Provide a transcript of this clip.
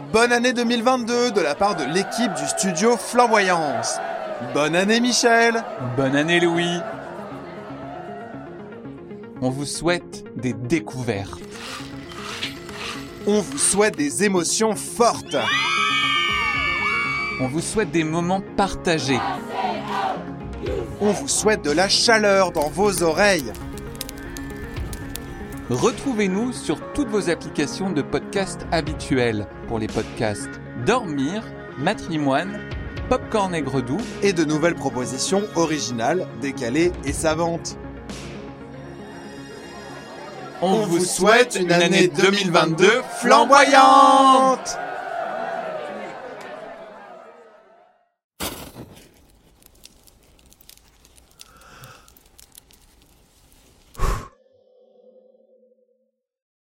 Bonne année 2022 de la part de l'équipe du studio Flamboyance. Bonne année Michel. Bonne année Louis. On vous souhaite des découvertes. On vous souhaite des émotions fortes. On vous souhaite des moments partagés. On vous souhaite de la chaleur dans vos oreilles. Retrouvez-nous sur toutes vos applications de podcast habituelles pour les podcasts Dormir, Matrimoine, Popcorn Aigre Doux et de nouvelles propositions originales, décalées et savantes. On vous souhaite une année 2022 flamboyante.